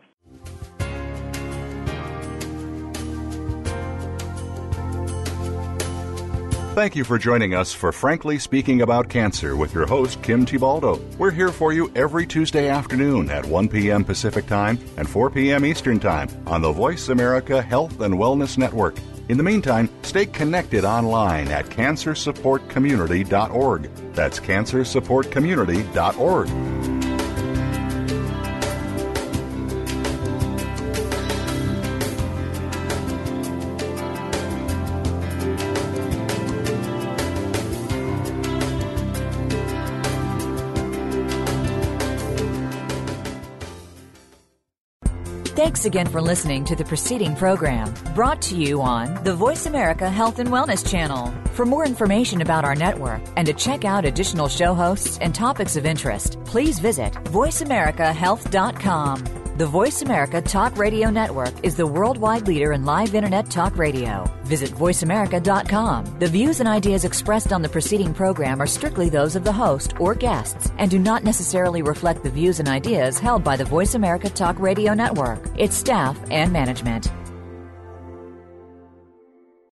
Thank you for joining us for Frankly Speaking About Cancer with your host, Kim Thiboldeaux. We're here for you every Tuesday afternoon at one p.m. Pacific Time and four p.m. Eastern Time on the Voice America Health and Wellness Network. In the meantime, stay connected online at cancer support community dot org. That's cancer support community dot org. Thanks again for listening to the preceding program, brought to you on the Voice America Health and Wellness Channel. For more information about our network and to check out additional show hosts and topics of interest, please visit voice america health dot com. The Voice America Talk Radio Network is the worldwide leader in live Internet talk radio. Visit voice america dot com. The views and ideas expressed on the preceding program are strictly those of the host or guests and do not necessarily reflect the views and ideas held by the Voice America Talk Radio Network, its staff, and management.